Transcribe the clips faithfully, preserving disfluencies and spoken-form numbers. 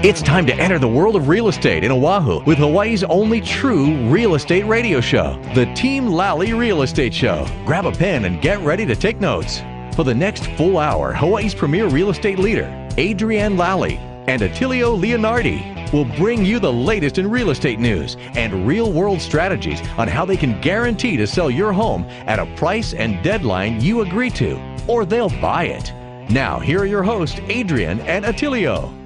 It's time to enter the world of real estate in Oahu with Hawaii's only true real estate radio show, the Team Lally Real Estate Show. Grab a pen and get ready to take notes. For the next full hour, Hawaii's premier real estate leader, Adrienne Lally, and Attilio Leonardi will bring you the latest in real estate news and real-world strategies on how they can guarantee to sell your home at a price and deadline you agree to, or they'll buy it. Now, here are your hosts, Adrienne and Attilio.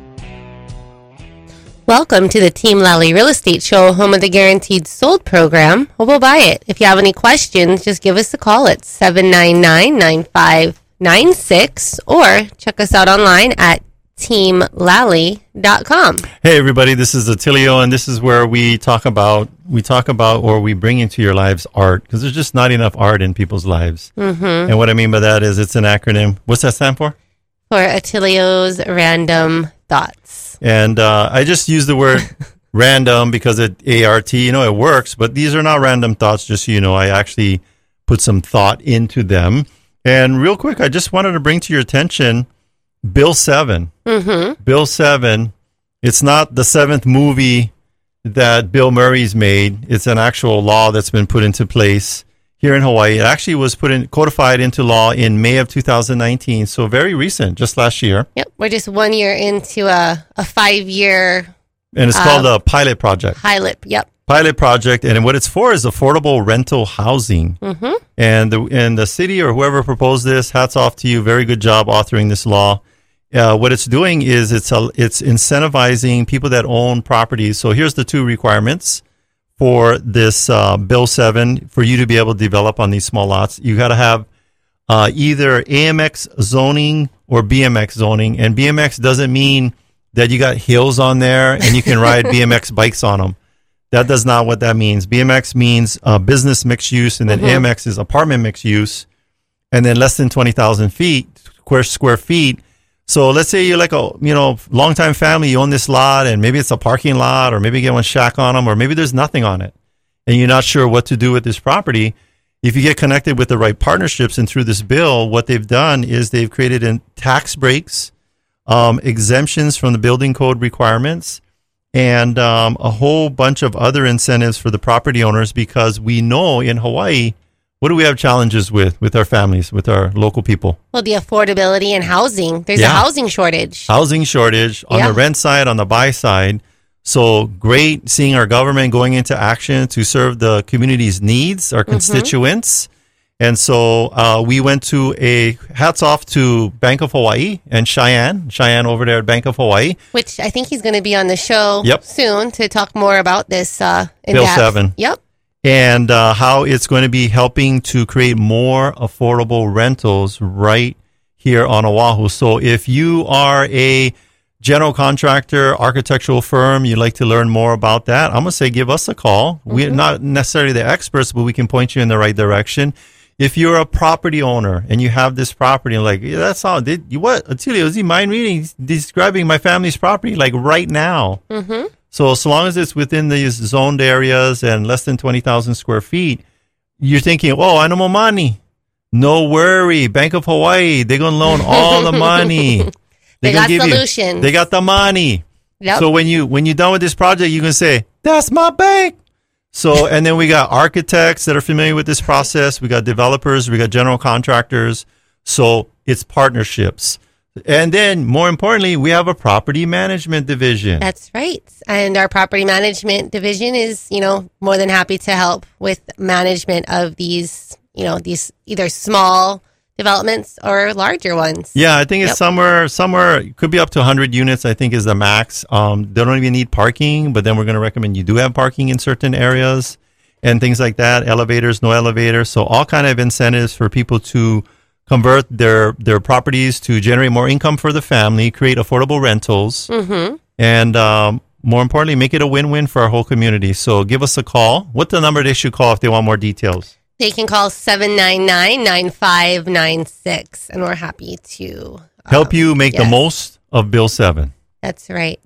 Welcome to the Team Lally Real Estate Show, home of the Guaranteed Sold program. Well, we'll buy it. If you have any questions, just give us a call at seven nine nine, nine five nine six or check us out online at team lally dot com. Hey everybody, this is Attilio, and this is where we talk about we talk about or we bring into your lives art, because there's just not enough art in people's lives. Mm-hmm. And what I mean by that is it's an acronym. What's that stand for? For Attilio's Random Thoughts. And uh, I just use the word random because it A R T, you know, it works, but these are not random thoughts, just so you know. I actually put some thought into them. And real quick, I just wanted to bring to your attention Bill seven. Mm-hmm. Bill seven, it's not the seventh movie that Bill Murray's made. It's an actual law that's been put into place here in Hawaii. It actually was put in, codified into law in May of two thousand nineteen, so very recent, just last year. Yep, we're just one year into a, a five-year... And it's uh, called a pilot project. Pilot, yep. Pilot project, and what it's for is affordable rental housing. Mm-hmm. And the and the city or whoever proposed this, hats off to you. Very good job authoring this law. Uh, what it's doing is it's a, it's incentivizing people that own properties. So here's the two requirements for this uh, Bill seven for you to be able to develop on these small lots. You got to have uh, either A M X zoning or B M X zoning, and B M X doesn't mean that you got hills on there and you can ride B M X bikes on them. That does not what that means. B M X means uh, business mixed use, and then mm-hmm. A M X is apartment mixed use, and then less than twenty thousand feet, square square feet. So let's say you're like a, you know, longtime family, you own this lot, and maybe it's a parking lot, or maybe you get one shack on them, or maybe there's nothing on it, and you're not sure what to do with this property. If you get connected with the right partnerships and through this bill, what they've done is they've created in tax breaks, um, exemptions from the building code requirements, and um, a whole bunch of other incentives for the property owners, because we know in Hawaii, what do we have challenges with, with our families, with our local people? Well, the affordability and housing. There's yeah. a housing shortage. Housing shortage on yeah. the rent side, on the buy side. So great seeing our government going into action to serve the community's needs, our constituents. Mm-hmm. And so uh, we went to a, hats off to Bank of Hawaii and Cheyenne, Cheyenne over there at Bank of Hawaii. Which I think he's going to be on the show yep. soon to talk more about this. Uh, in Bill depth. seven. Yep. And uh, how it's going to be helping to create more affordable rentals right here on Oahu. So if you are a general contractor, architectural firm, you'd like to learn more about that, I'm going to say give us a call. Mm-hmm. We're not necessarily the experts, but we can point you in the right direction. If you're a property owner and you have this property, and like, yeah, that's all. Did you what? Attilio, does he mind reading, describing my family's property like right now? Mm-hmm. So as long as it's within these zoned areas and less than twenty thousand square feet, you're thinking, oh, I know more money. No worry. Bank of Hawaii, they're going to loan all the money. They, they got solutions. You, they got the money. Yep. So when, you, when you're done with this project, you can say, that's my bank. So, and then we got architects that are familiar with this process. We got developers. We got general contractors. So it's partnerships. And then, more importantly, we have a property management division. That's right. And our property management division is, you know, more than happy to help with management of these, you know, these either small developments or larger ones. Yeah, I think it's yep. somewhere, somewhere, it could be up to one hundred units, I think is the max. Um, they don't even need parking, but then we're going to recommend you do have parking in certain areas and things like that. Elevators, no elevators. So all kind of incentives for people to convert their their properties to generate more income for the family, create affordable rentals, mm-hmm. and um, more importantly, make it a win-win for our whole community. So give us a call. What's the number they should call if they want more details? They can call seven nine nine, nine five nine six, and we're happy to um, help you make yes. the most of Bill seven. That's right.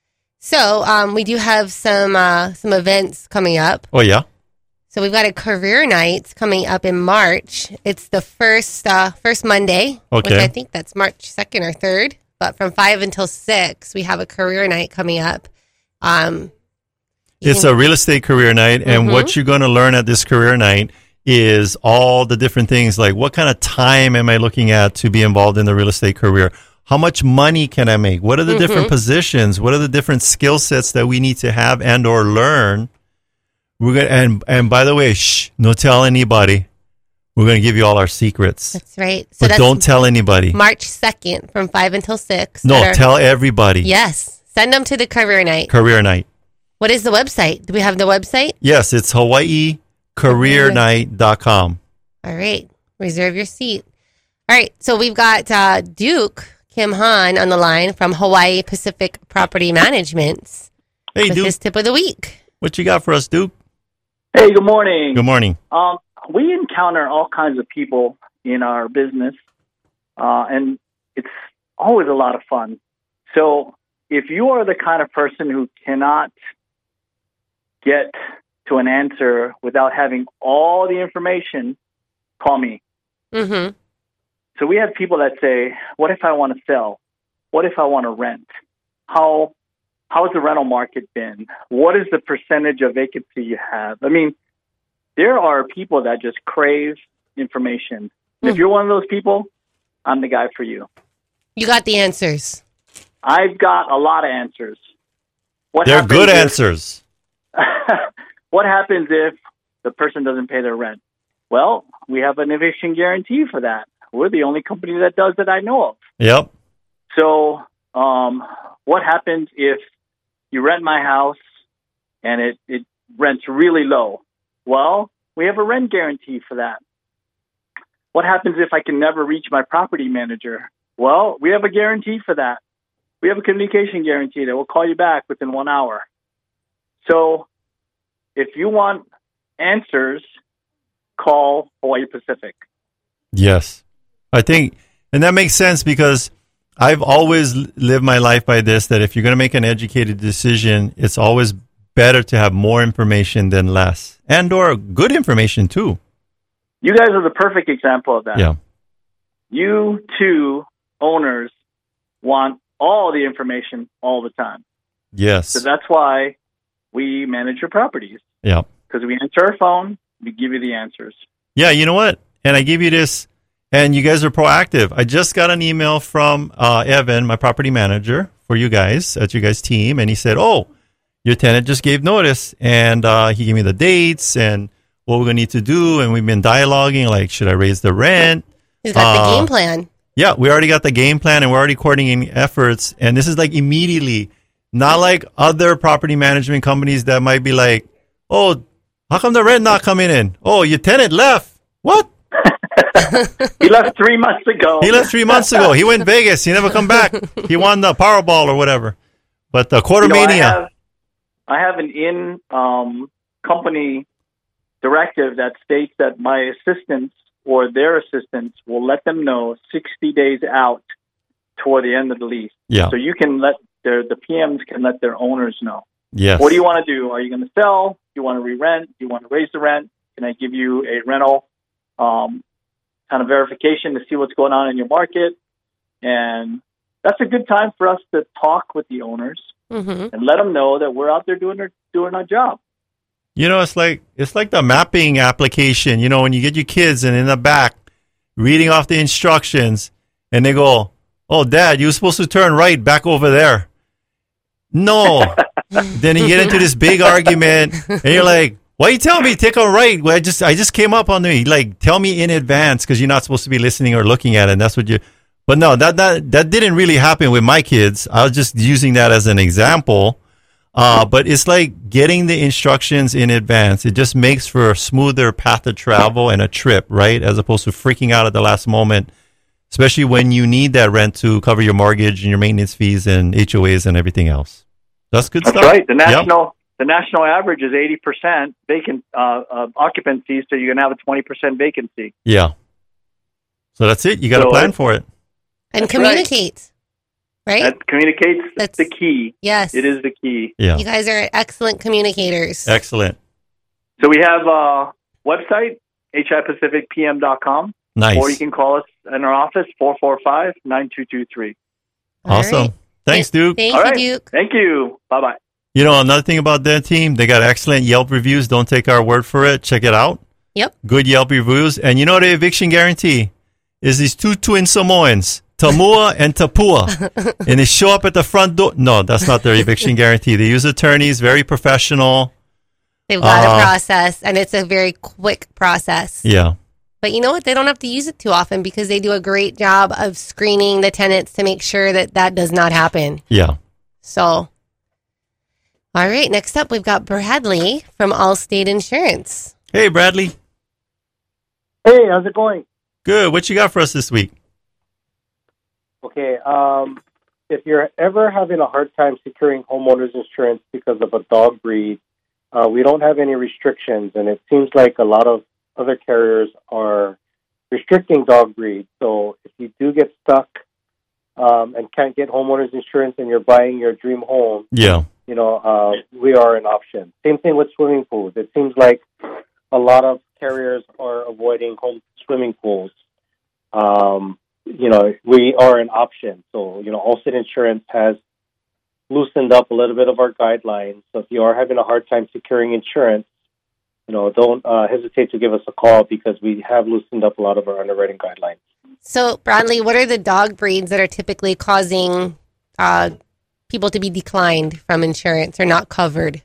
So um, we do have some uh, some events coming up. Oh, yeah? So we've got a career night coming up in March. It's the first uh, first Monday, okay. which I think that's March second or third. but from five until six, we have a career night coming up. Um, It's a real estate career night, and mm-hmm. what you're going to learn at this career night is all the different things, like what kind of time am I looking at to be involved in the real estate career? How much money can I make? What are the mm-hmm. different positions? What are the different skill sets that we need to have and or learn? We're gonna, and and by the way, shh, no tell anybody. We're going to give you all our secrets. That's right. So but that's don't tell anybody. March second from five until six. No, our, tell everybody. Yes. Send them to the career night. Career night. What is the website? Do we have the website? Yes, it's hawaii career night dot com. All right. Reserve your seat. All right. So we've got uh, Duke Kim Han on the line from Hawaii Pacific Property Management. Hey, with Duke. his tip of the week. What you got for us, Duke? Hey, good morning. Good morning. Um, we encounter all kinds of people in our business, uh, and it's always a lot of fun. So if you are the kind of person who cannot get to an answer without having all the information, call me. Mm-hmm. So we have people that say, what if I want to sell? What if I want to rent? How how has the rental market been? What is the percentage of vacancy you have? I mean, there are people that just crave information. Mm-hmm. If you're one of those people, I'm the guy for you. You got the answers. I've got a lot of answers. What They're good if, answers. What happens if the person doesn't pay their rent? Well, we have an eviction guarantee for that. We're the only company that does that I know of. Yep. So um, what happens if you rent my house and it, it rents really low? Well, we have a rent guarantee for that. What happens if I can never reach my property manager? Well, we have a guarantee for that. We have a communication guarantee that will call you back within one hour. So if you want answers, call Hawaii Pacific. Yes. I think, and that makes sense because I've always lived my life by this, that if you're going to make an educated decision, it's always better to have more information than less, and or good information too. You guys are the perfect example of that. Yeah. You two owners want all the information all the time. Yes. So that's why we manage your properties. Yeah. Because we answer our phone, we give you the answers. Yeah, you know what? And I give you this, and you guys are proactive. I just got an email from uh, Evan, my property manager for you guys, at you guys' team, and he said, oh, your tenant just gave notice, and uh, he gave me the dates and what we're going to need to do, and we've been dialoguing, like, should I raise the rent? He's got uh, the game plan. Yeah, we already got the game plan, and we're already coordinating efforts, and this is like immediately, not like other property management companies that might be like, oh, how come the rent not coming in? Oh, your tenant left. What? He left three months ago. He left three months ago. He went Vegas. He never come back. He won the Powerball or whatever. But the Quarter You know, Mania. I have, I have an in um, company directive that states that my assistants or their assistants will let them know sixty days out toward the end of the lease. Yeah. So you can let their the P Ms can let their owners know. Yes. What do you want to do? Are you going to sell? Do you want to re-rent? Do you want to raise the rent? Can I give you a rental um, kind of verification to see what's going on in your market? And that's a good time for us to talk with the owners Mm-hmm. and let them know that we're out there doing our, doing our job. You know, it's like it's like the mapping application. You know, when you get your kids and in the back reading off the instructions, and they go, "Oh, Dad, you were supposed to turn right back over there." No. Then you get into this big argument, and you're like, "Why you tell me take a right? Well, I just I just came up on the like tell me in advance because you're not supposed to be listening or looking at it." And that's what you. But no, that that that didn't really happen with my kids. I was just using that as an example. Uh, but it's like getting the instructions in advance. It just makes for a smoother path of travel and a trip, right? As opposed to freaking out at the last moment, especially when you need that rent to cover your mortgage and your maintenance fees and H O As and everything else. That's good That's stuff. right. The national Yep. the national average is eighty percent vacant uh, uh, occupancy, so you're going to have a twenty percent vacancy. Yeah. So that's it. You got to So plan it- for it. And That's communicate. Right? That communicates That's- the key. Yes. It is the key. Yeah. You guys are excellent communicators. Excellent. So we have a website, H I Pacific P M dot com, Nice. or you can call us in our office, four four five, nine two two three. Awesome. right. Thanks, Duke. Thank All you, right. Duke. Thank you. Bye bye. You know, another thing about their team, they got excellent Yelp reviews. Don't take our word for it. Check it out. Yep. Good Yelp reviews. And you know the eviction guarantee is these two twin Samoans, Tamua and Tapua. And they show up at the front door. No, that's not their eviction guarantee. They use attorneys, very professional. They've got Uh, a process, and it's a very quick process. Yeah. But you know what? They don't have to use it too often because they do a great job of screening the tenants to make sure that that does not happen. Yeah. So, all right. Next up, we've got Bradley from Allstate Insurance. Hey, Bradley. Hey, how's it going? Good. What you got for us this week? Okay, um, if you're ever having a hard time securing homeowners insurance because of a dog breed, uh, we don't have any restrictions, and it seems like a lot of other carriers are restricting dog breeds. So if you do get stuck um, and can't get homeowners insurance and you're buying your dream home, Yeah. you know, uh, we are an option. Same thing with swimming pools. It seems like a lot of carriers are avoiding home swimming pools. Um, you know, we are an option. So, you know, Allstate Insurance has loosened up a little bit of our guidelines. So if you are having a hard time securing insurance, you know, don't uh, hesitate to give us a call because we have loosened up a lot of our underwriting guidelines. So, Bradley, what are the dog breeds that are typically causing uh, people to be declined from insurance or not covered?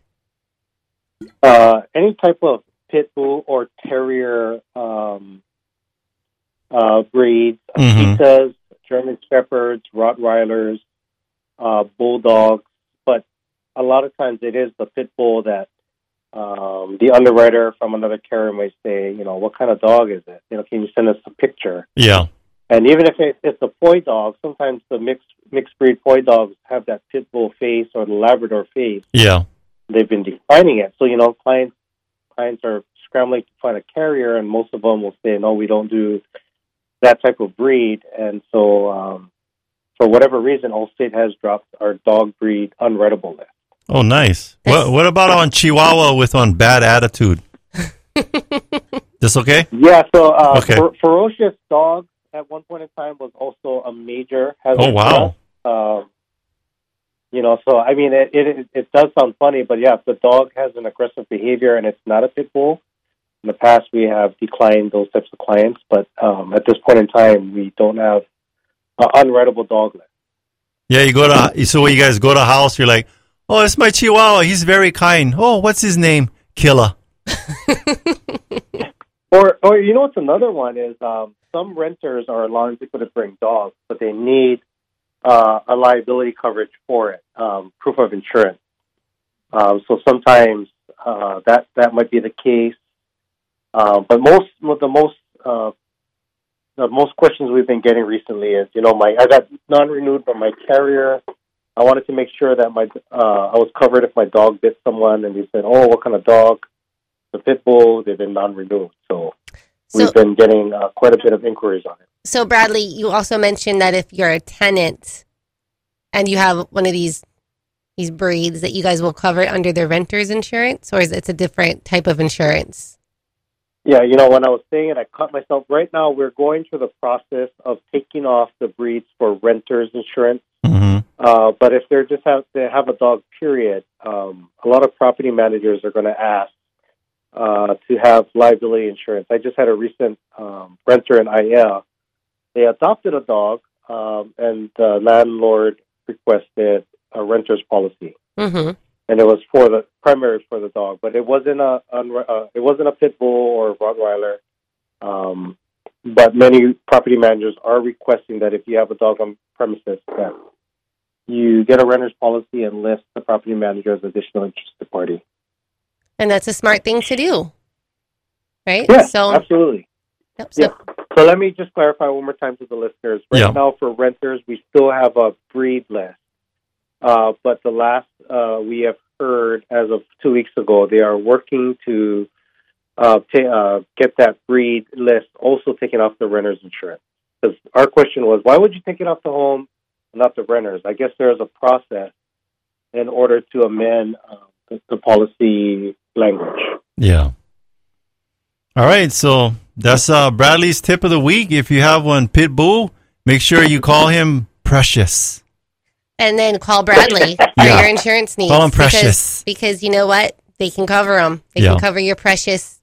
Uh, any type of pit bull or terrier um, uh, breeds, Mhm. Akitas, German Shepherds, Rottweilers, uh, Bulldogs, but a lot of times it is the pit bull that um, the underwriter from another carrier may say, you know, what kind of dog is it? You know, can you send us a picture? Yeah. And even if it, it's a Foy dog, sometimes the mixed mixed breed Foy dogs have that pit bull face or the Labrador face. Yeah. They've been declining it. So, you know, clients clients are scrambling to find a carrier, and most of them will say, no, we don't do that type of breed. And so, um, for whatever reason, Allstate has dropped our dog breed unwritable list. Oh, nice. What What about on Chihuahua with on bad attitude? This okay? Yeah, so uh, Okay. fer- ferocious dogs at one point in time was also a major hazard. Oh, wow. for us. Um, you know, so I mean, it, it it does sound funny, but yeah, if the dog has an aggressive behavior and it's not a pit bull, in the past we have declined those types of clients, but um, at this point in time, we don't have an unwritable dog list. Yeah, you go to, so when you guys go to a house, you're like, oh, it's my Chihuahua. He's very kind. Oh, what's his name? Killer. Or, or you know what's another one is um, some renters are allowing people to bring dogs, but they need uh, a liability coverage for it, um, proof of insurance. Um, so sometimes uh, that that might be the case, uh, but most the most uh, the most questions we've been getting recently is, you know, my I got non-renewed by my carrier. I wanted to make sure that my uh, I was covered if my dog bit someone, and they said, "Oh, what kind of dog?" The pit bull. They've been non-renewed, so, So- we've been getting uh, quite a bit of inquiries on it. So, Bradley, you also mentioned that if you're a tenant and you have one of these these breeds, that you guys will cover it under the renter's insurance, or is it a different type of insurance? Yeah, you know, when I was saying it, I caught myself. Right now, we're going through the process of taking off the breeds for renters insurance. Mm-hmm. Uh, but if they're just have they have a dog, period, um, a lot of property managers are going to ask uh, to have liability insurance. I just had a recent um, renter in I L. They adopted a dog, um, and the landlord requested a renter's policy, Mm-hmm. and it was for the primary for the dog, but it wasn't a unre- uh, it wasn't a pit bull or Rottweiler. Um, but many property managers are requesting that if you have a dog on premises, that you get a renter's policy and list the property manager as additional interested party. And that's a smart thing to do, right? Yeah, So, absolutely. yep, so Yeah. So let me just clarify one more time to the listeners. Right Yeah. now, for renters, we still have a breed list. Uh, but the last uh, we have heard, as of two weeks ago, they are working to uh, ta- uh, get that breed list also taken off the renter's insurance. Because our question was, why would you take it off the home and not the renters? I guess there is a process in order to amend uh, the, the policy language. Yeah. All right. So that's uh, Bradley's tip of the week. If you have one pit bull, make sure you call him Precious. And then call Bradley for Yeah. your insurance needs. Call him because- Precious. Because, you know what? They can cover them. They Yeah. can cover your precious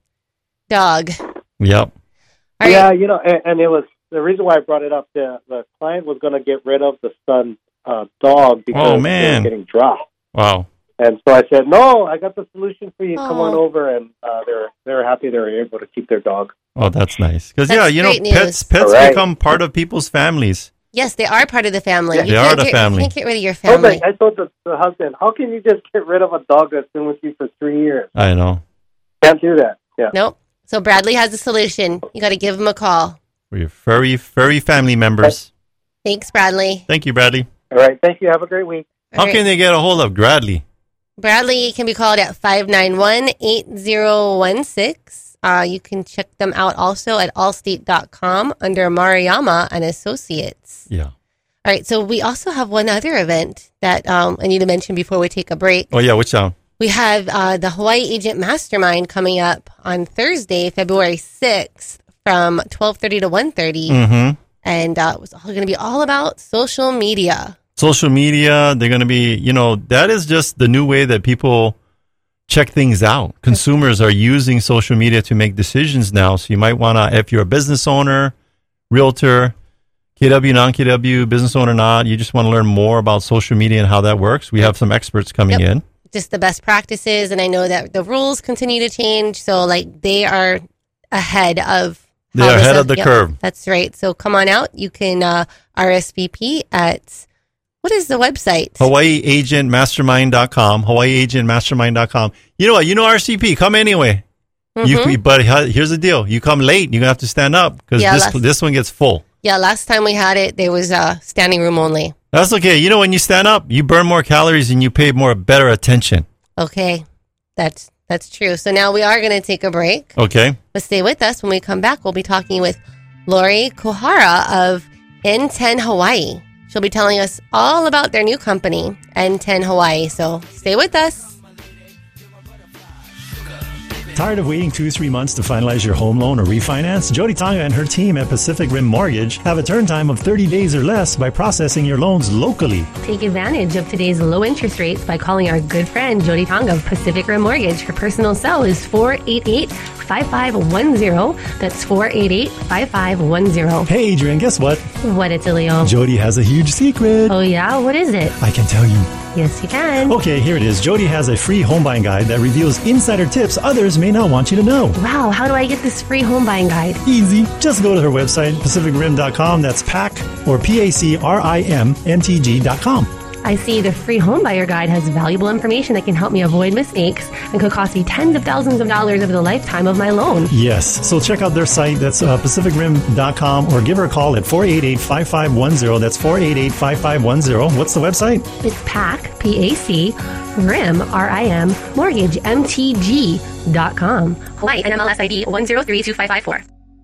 dog. Yep. All right. Yeah, you know, and, and it was the reason why I brought it up. The the client was going to get rid of the son's uh, dog because Oh, they man. were getting dropped. Wow. And so I said, "No, I got the solution for you. Come on Oh. over." And uh, they're they're happy they were able to keep their dog. Oh, that's nice. Because That's yeah, you know, great news. pets pets All right. become part of people's families. Yes, they are part of the family. Yeah. You They can't are the get, family. You can't get rid of your I told, family. the, I told the, the husband, "How can you just get rid of a dog that's been with you for three years? I know. Can't do that." Yeah. Nope. So Bradley has a solution. You got to give him a call. For your furry furry family members. Thanks, Bradley. Thank you, Bradley. All right. Thank you. Have a great week. How All right. can they get a hold of Bradley? Bradley can be called at five nine one, eight zero one six. Uh, you can check them out also at allstate dot com under Mariyama and Associates. Yeah. All right, so we also have one other event that um, I need to mention before we take a break. Oh yeah, which one? We have uh, the Hawaii Agent Mastermind coming up on Thursday, February sixth from twelve thirty to one thirty. Mm-hmm. And uh, it's all going to be all about social media. Social media, they're going to be, you know, that is just the new way that people check things out. Consumers are using social media to make decisions now. So you might want to, if you're a business owner, realtor, K W, non-K W, business owner, not, you just want to learn more about social media and how that works. We have some experts coming Yep. in. Just the best practices. And I know that the rules continue to change. So, like, they are ahead of. They how are this ahead is- of the yep, curve. That's right. So come on out. You can uh, R S V P at, what is the website? Hawaii Agent Mastermind dot com. Hawaii Agent Mastermind dot com. You know what? You know R C P. Come anyway. Mhm. You, but here's the deal. You come late, you're going to have to stand up because Yeah, this, last- this one gets full. Yeah, last time we had it, there was uh, standing room only. That's okay. You know, when you stand up, you burn more calories and you pay more better attention. Okay, that's that's true. So now we are going to take a break. Okay. But stay with us. When we come back, we'll be talking with Lori Kohara of N ten Hawaii. She'll be telling us all about their new company, N ten Hawaii. So stay with us. Tired of waiting two, three months to finalize your home loan or refinance? Jody Tonga and her team at Pacific Rim Mortgage have a turn time of thirty days or less by processing your loans locally. Take advantage of today's low interest rates by calling our good friend Jody Tonga of Pacific Rim Mortgage. Her personal cell is four eight eight, five five one zero. That's four eight eight, five five one zero. Hey, Adrian, guess what? What, Itilio? Jody has a huge secret. Oh, yeah? What is it? I can tell you. Yes, you can. Okay, here it is. Jody has a free home buying guide that reveals insider tips others may not want you to know. Wow, how do I get this free home buying guide? Easy. Just go to her website, pacific rim dot com. That's P A C or P A C R I M N T G dot com. I see the free home buyer guide has valuable information that can help me avoid mistakes and could cost me tens of thousands of dollars over the lifetime of my loan. Yes. So check out their site. That's uh, pacific rim dot com or give her a call at four eight eight, five five one zero. That's four eight eight, five five one zero. What's the website? It's P A C, P A C, R I M, R I M, Mortgage, M T G dot com. Hawaii, N M L S I D one zero three two five five four.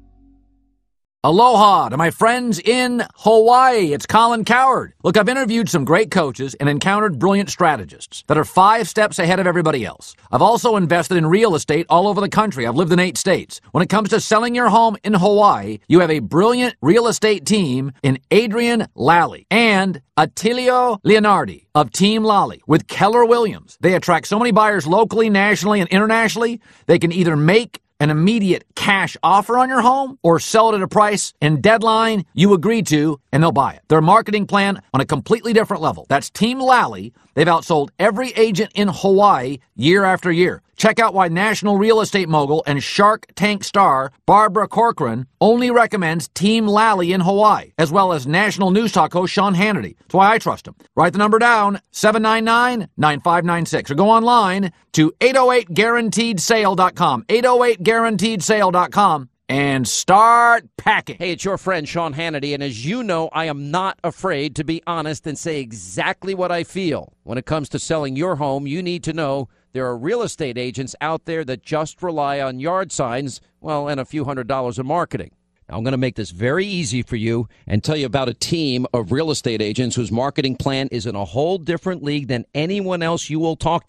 Aloha to my friends in Hawaii. It's Colin Coward. Look, I've interviewed some great coaches and encountered brilliant strategists that are five steps ahead of everybody else. I've also invested in real estate all over the country. I've lived in eight states. When it comes to selling your home in Hawaii, you have a brilliant real estate team in Adrian Lally and Attilio Leonardi of Team Lally with Keller Williams. They attract so many buyers locally, nationally, and internationally. They can either make an immediate cash offer on your home or sell it at a price and deadline you agree to, and they'll buy it. Their marketing plan on a completely different level. That's Team Lally. They've outsold every agent in Hawaii year after year. Check out why national real estate mogul and Shark Tank star Barbara Corcoran only recommends Team Lally in Hawaii, as well as national news talk host Sean Hannity. That's why I trust him. Write the number down, seven nine nine, nine five nine six, or go online to eight oh eight guaranteed sale dot com, eight oh eight guaranteed sale dot com, and start packing. Hey, it's your friend Sean Hannity, and as you know, I am not afraid to be honest and say exactly what I feel. When it comes to selling your home, you need to know there are real estate agents out there that just rely on yard signs, well, and a few hundred dollars of marketing. Now, I'm going to make this very easy for you and tell you about a team of real estate agents whose marketing plan is in a whole different league than anyone else you will talk to.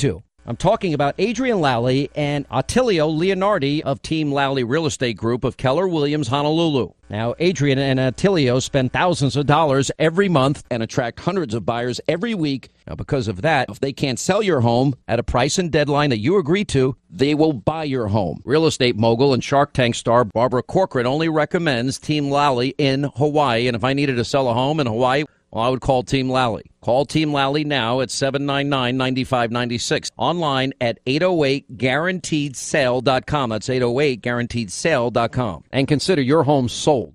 I'm talking about Adrian Lally and Attilio Leonardi of Team Lally Real Estate Group of Keller Williams, Honolulu. Now, Adrian and Attilio spend thousands of dollars every month and attract hundreds of buyers every week. Now, because of that, if they can't sell your home at a price and deadline that you agree to, they will buy your home. Real estate mogul and Shark Tank star Barbara Corcoran only recommends Team Lally in Hawaii. And if I needed to sell a home in Hawaii, well, I would call Team Lally. Call Team Lally now at seven nine nine, nine five nine six. Online at eight oh eight guaranteed sale dot com. That's eight oh eight guaranteed sale dot com. And consider your home sold.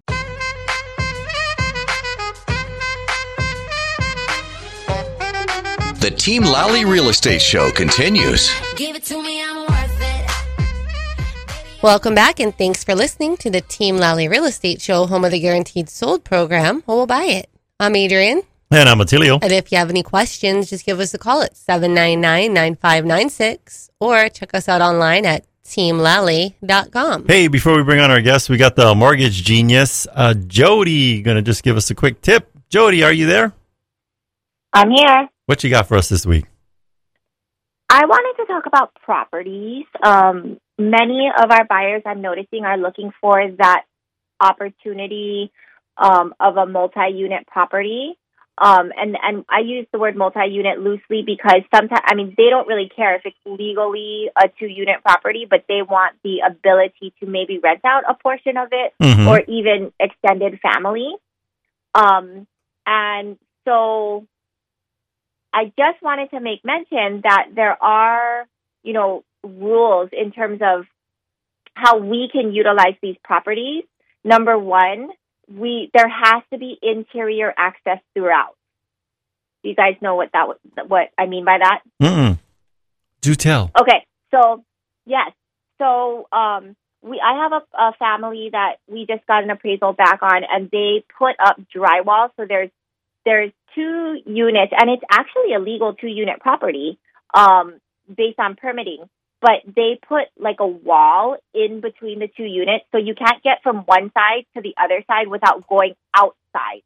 The Team Lally Real Estate Show continues. Give it to me, I'm worth it. Welcome back, and thanks for listening to the Team Lally Real Estate Show, home of the Guaranteed Sold program. Well, we'll buy it. I'm Adrian. And I'm Attilio. And if you have any questions, just give us a call at seven nine nine, nine five nine six or check us out online at team lally dot com. Hey, before we bring on our guest, we got the mortgage genius, uh, Jody, going to just give us a quick tip. Jody, are you there? I'm here. What you got for us this week? I wanted to talk about properties. Um, many of our buyers, I'm noticing, are looking for that opportunity um, of a multi-unit property. Um, and, and I use the word multi-unit loosely because sometimes, I mean, they don't really care if it's legally a two-unit property, but they want the ability to maybe rent out a portion of it Mhm. or even extended family. Um, and so I just wanted to make mention that there are, you know, rules in terms of how we can utilize these properties. Number one, we there has to be interior access throughout. Do you guys know what that what I mean by that? Mm-mm. Do tell. Okay, so yes, so um, we I have a, a family that we just got an appraisal back on, and they put up drywall. So there's there's two units, and it's actually a legal two unit property um, based on permitting. But they put like a wall in between the two units, so you can't get from one side to the other side without going outside.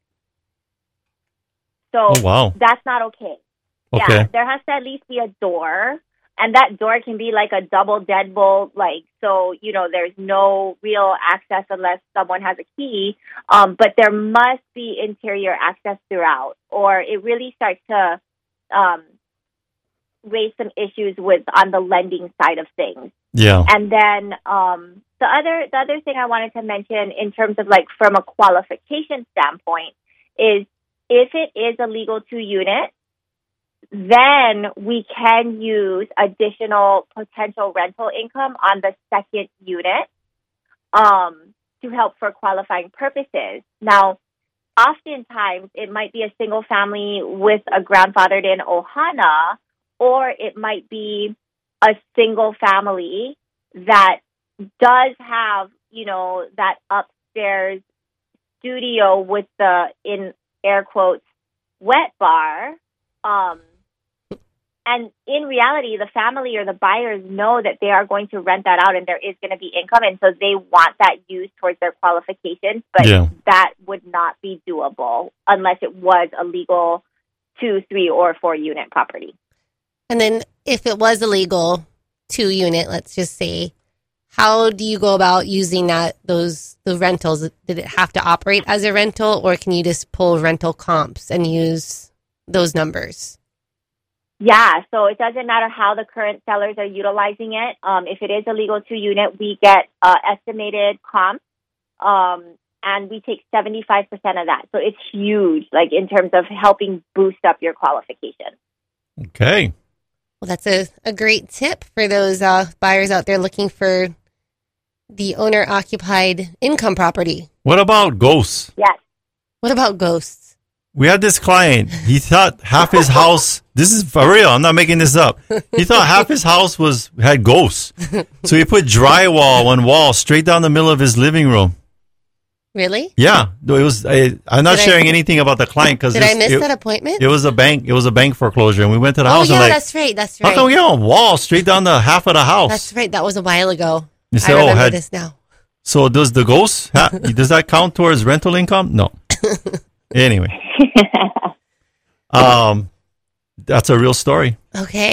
So Oh, wow. that's not okay. Okay. Yeah, there has to at least be a door, and that door can be like a double deadbolt, like, so, you know, there's no real access unless someone has a key, um, but there must be interior access throughout, or it really starts to um, raise some issues with on the lending side of things. Yeah. And then um, the other the other thing I wanted to mention in terms of like from a qualification standpoint is if it is a legal two unit, then we can use additional potential rental income on the second unit um, to help for qualifying purposes. Now, oftentimes it might be a single family with a grandfathered in Ohana, or it might be a single family that does have, you know, that upstairs studio with the, in air quotes, wet bar. Um, and in reality, the family or the buyers know that they are going to rent that out and there is going to be income. And so they want that used towards their qualifications. But Yeah. that would not be doable unless it was a legal two, three, or four unit property. And then if it was a legal two unit, let's just say, how do you go about using that, those, the rentals? Did it have to operate as a rental, or can you just pull rental comps and use those numbers? Yeah, so it doesn't matter how the current sellers are utilizing it. Um, if it is a legal two unit, we get uh, estimated comps, um, and we take seventy-five percent of that. So it's huge, like in terms of helping boost up your qualification. Okay. Well, that's a, a great tip for those uh, buyers out there looking for the owner-occupied income property. What about ghosts? Yes. What about ghosts? We had this client. He thought half his house, this is for real, I'm not making this up. He thought half his house was had ghosts. So he put drywall on wall straight down the middle of his living room. Really? Yeah. It was. I, I'm not Did I- sharing anything about the client because Did I miss that appointment? It was a bank. It was a bank foreclosure, and we went to the Oh, house. yeah, and like, that's right. That's how right. come we get a wall straight down the half of the house? That's right. That was a while ago. You I said, oh, remember had- this now. So does the ghost? ha- does that count towards rental income? No. Anyway, um, that's a real story. Okay.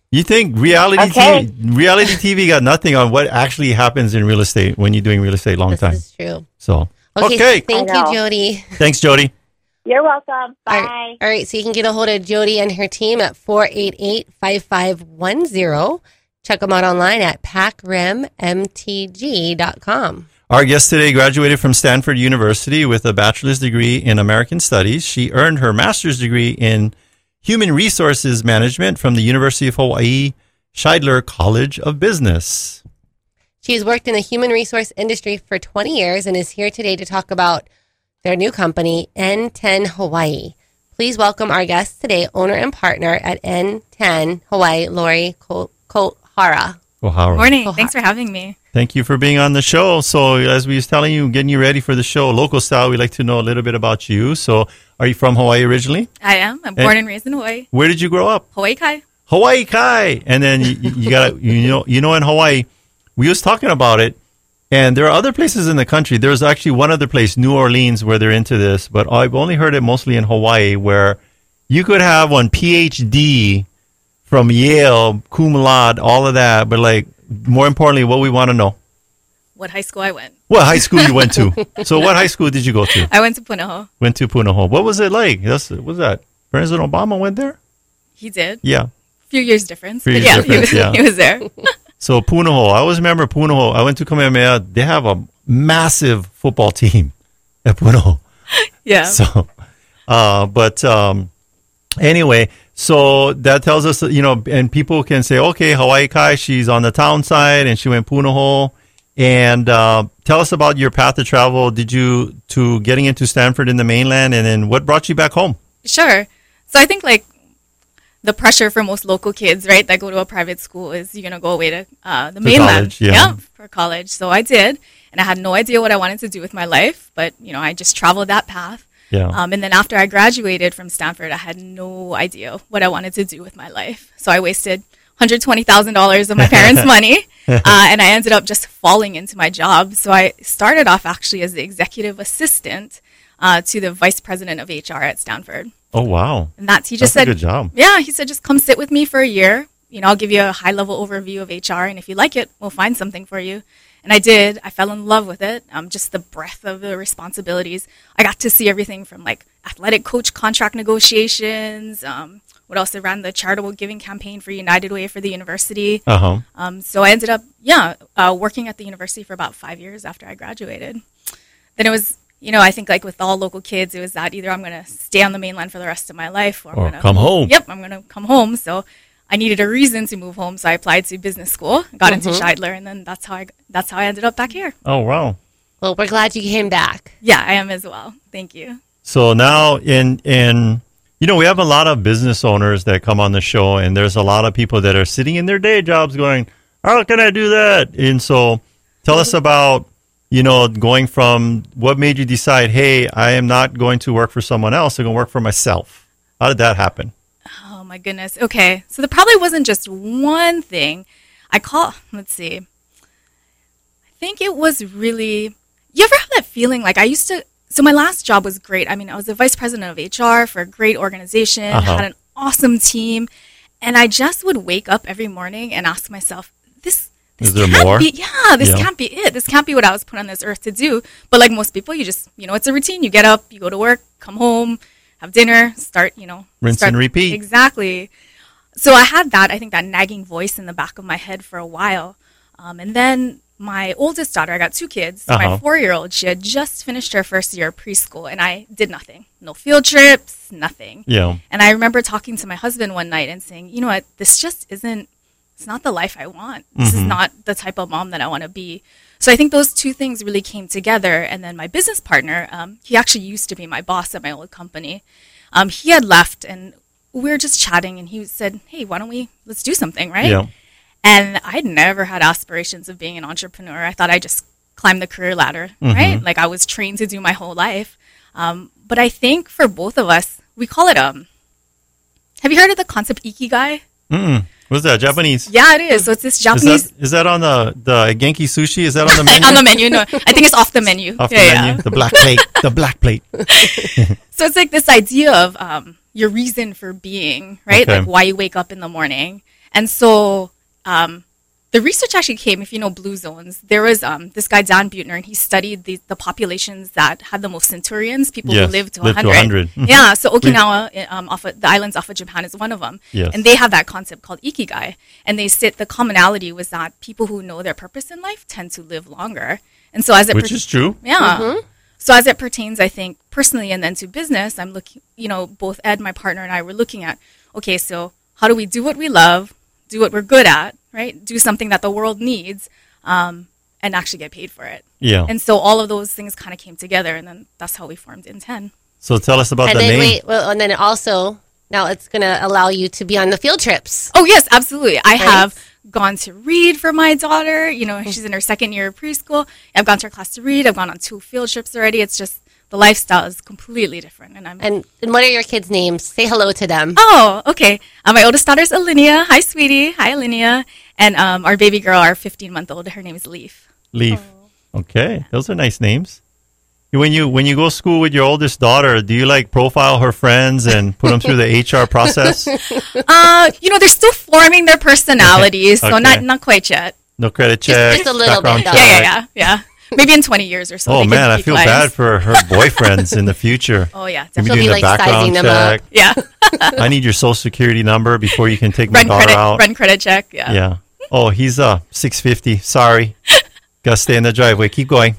You think reality Okay. T V, reality T V got nothing on what actually happens in real estate when you're doing real estate long This time. is true. So, Okay. okay. Thank I you, know. Jody. Thanks, Jody. You're welcome. Bye. All right. All right. So you can get a hold of Jody and her team at four eight eight, five five one zero. Check them out online at pac rim m t g dot com. Our guest today graduated from Stanford University with a bachelor's degree in American Studies. She earned her master's degree in Human Resources Management from the University of Hawaii Shidler College of Business. She has worked in the human resource industry for twenty years and is here today to talk about their new company, N ten Hawaii. Please welcome our guest today, owner and partner at N ten Hawaii, Lori Ko- Kohara. Kohara. Morning. Kohara. Thanks for having me. Thank you for being on the show. So, as we was telling you, getting you ready for the show, local style, we'd like to know a little bit about you. So, are you from Hawaii originally? I am. I'm born and raised in Hawaii. Where did you grow up? Hawaii Kai. Hawaii Kai. And then you, you got you know you know in Hawaii, we was talking about it, and there are other places in the country. There's actually one other place, New Orleans, where they're into this, but I've only heard it mostly in Hawaii, where you could have one P H D from Yale, cum laude, all of that, but like more importantly, what we want to know. What high school I went. What high school you went to? So what high school did you go to? I went to Punahou. Went to Punahou. What was it like? That's, what was that? President Obama went there? He did. Yeah. Few years difference. Few but years yeah, difference, he, was, yeah. he was there. So Punahou. I always remember Punahou. I went to Kamehameha. They have a massive football team at Punahou. Yeah. So, uh, but um, anyway, so that tells us, that, you know, and people can say, okay, Hawaii Kai, she's on the town side and she went Punahou. And uh, tell us about your path to travel. Did you to getting into Stanford in the mainland, and then what brought you back home? Sure. So I think like the pressure for most local kids, right, that go to a private school is you're going to go away to uh, the To mainland. college, yeah. For college. So I did. And I had no idea what I wanted to do with my life. But, you know, I just traveled that path. Yeah. Um, and then after I graduated from Stanford, I had no idea what I wanted to do with my life. So I wasted one hundred twenty thousand dollars of my parents' money. Uh, and I ended up just falling into my job. So I started off actually as the executive assistant uh, to the vice president of H R at Stanford. Oh, wow. And that's, he just That's a said, good job. yeah, he said, just come sit with me for a year. You know, I'll give you a high level overview of H R. And if you like it, we'll find something for you. And I did. I fell in love with it. Um, just the breadth of the responsibilities. I got to see everything from like athletic coach contract negotiations. Um, what else? I ran the charitable giving campaign for United Way for the university. Uh-huh. Um, so I ended up, yeah, uh, working at the university for about five years after I graduated. Then it was, you know, I think like with all local kids, it was that either I'm going to stay on the mainland for the rest of my life or, I'm Or gonna, come home. Yep, I'm going to come home. So I needed a reason to move home, so I applied to business school, got into Mhm. Shidler, and then that's how I that's how I ended up back here. Oh, wow. Well, we're glad you came back. Yeah, I am as well. Thank you. So now in in you know, we have a lot of business owners that come on the show, and there's a lot of people that are sitting in their day jobs going, how can I do that? And so tell us about, you know, going from what made you decide, hey, I am not going to work for someone else, I'm going to work for myself. How did that happen? Oh my goodness. Okay, so there probably wasn't just one thing. I call. Let's see. I think it was really. You ever have that feeling like I used to? So my last job was great. I mean, I was the vice president of H R for a great organization, Uh-huh. had an awesome team, and I just would wake up every morning and ask myself, "This, this Is there can't more? be. Yeah, this Yeah. can't be it. This can't be what I was put on this earth to do." But like most people, you just, you know, it's a routine. You get up, you go to work, come home, have dinner, start, you know, Rinse start, and repeat. Exactly. So I had that, I think, that nagging voice in the back of my head for a while. Um, and then my oldest daughter, I got two kids. Uh-huh. My four-year-old, she had just finished her first year of preschool, and I did nothing. No field trips, nothing. Yeah. And I remember talking to my husband one night and saying, you know what, this just isn't, it's not the life I want. This is Mhm. not the type of mom that I want to be. So I think those two things really came together. And then my business partner, um, he actually used to be my boss at my old company. Um, he had left, and we were just chatting, and he said, hey, why don't we, let's do something, right? Yeah. And I'd never had aspirations of being an entrepreneur. I thought I just climbed the career ladder, Mhm. right? Like I was trained to do my whole life. Um, but I think for both of us, we call it, um, have you heard of the concept ikigai? Mm-mm. What's that? Japanese? Yeah, it is. So it's this Is Japanese that, is that on the, the Genki sushi? Is that on the menu? on the menu. No, I think it's off the menu. Off yeah, the yeah. menu? The black plate. The black plate. So it's like this idea of um, your reason for being, right? Okay. Like why you wake up in the morning. And so um, the research actually came, if you know blue zones, there was um, this guy, Dan Buettner, and he studied the, the populations that had the most centurions, people Yes, who lived to lived to one hundred. one hundred. Yeah, so Okinawa, um, off of, the islands off of Japan is one of them. Yes. And they have that concept called ikigai. And they sit, the commonality was that people who know their purpose in life tend to live longer. And so as it Which is true. Yeah. Mhm. So as it pertains, I think personally and then to business, I'm looking, you know, both Ed, my partner, and I were looking at, okay, so how do we do what we love, do what we're good at, right? Do something that the world needs, um, and actually get paid for it. Yeah. And so all of those things kind of came together, and then that's how we formed In ten. So tell us about and the then name. wait, well, and then also now it's going to allow you to be on the field trips. Oh, yes, absolutely. I Right? have gone to read for my daughter. You know, she's in her second year of preschool. I've gone to her class to read. I've gone on two field trips already. It's just the lifestyle is completely different. And I'm And, and what are your kids' names? Say hello to them. Oh, okay. Uh, my oldest daughter's Alinea. Hi, sweetie. Hi, Alinea. And um, our baby girl, our fifteen-month-old, her name is Leaf. Leaf. Okay, those are nice names. When you when you go to school with your oldest daughter, do you like profile her friends and put them through the H R process? Uh, you know, they're still forming their personalities, so Okay. not not quite yet. No credit Just- check, just a little background bit, check. though. Yeah, yeah, yeah, yeah. Maybe in twenty years or so. Oh they can man, I be feel clients. bad for her boyfriends in the future. Oh yeah, You'll be She'll doing be, the like, sizing background them up. check. Yeah. I need your social security number before you can take my Run daughter credit, out. run credit check. Yeah. Yeah. Oh, he's uh six fifty. Sorry, gotta stay in the driveway. Keep going.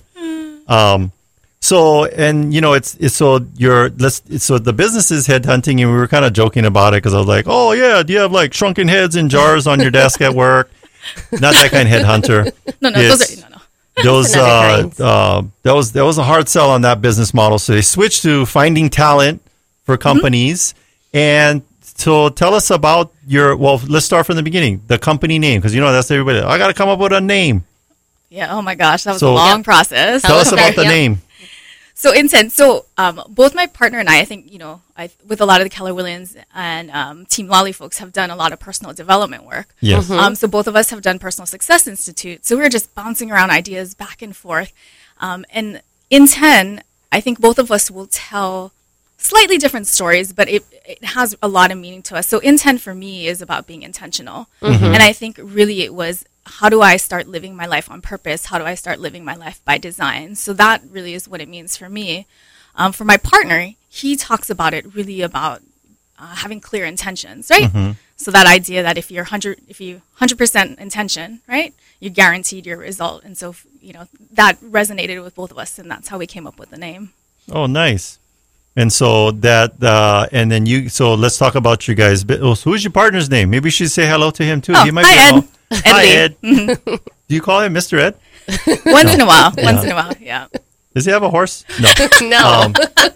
Um. So and you know it's it's so you're let's it's, so the business is headhunting, and we were kind of joking about it because I was like, oh yeah, do you have like shrunken heads in jars on your desk at work? Not that kind of headhunter. No, no, It's- those are no, no. those Another uh, kinds. uh, that was that was a hard sell on that business model. So they switched to finding talent for companies. And so tell us about your well. Let's start from the beginning. The company name, because you know that's everybody. I got to come up with a name. Yeah. Oh my gosh, that was So- a long process. Tell us about the Yep. name. So intense. So um, both my partner and I, I think, you know, I, with a lot of the Keller Williams and um, Team Lolly folks have done a lot of personal development work. Yes. Um, so both of us have done Personal Success Institute. So we were just bouncing around ideas back and forth. Um, and in ten, I think both of us will tell slightly different stories, but it, it has a lot of meaning to us. So in ten for me is about being intentional. And I think really it was, how do I start living my life on purpose? How do I start living my life by design? So that really is what it means for me. Um, for my partner, he talks about it really about uh, having clear intentions, right? So that idea that if you're one hundred, if you one hundred percent intention, right, you guaranteed your result. And so, you know, that resonated with both of us, and that's how we came up with the name. Oh, nice. And so that, uh, and then you. So let's talk about you guys. But, oh, so who's your partner's name? Maybe we should say hello to him too. Oh, he might hi, be Ed. involved. Ed Hi, Lee. Ed. Do you call him Mister Ed? Once in a while. Once in a while. Yeah. Does he have a horse? No. No. Um,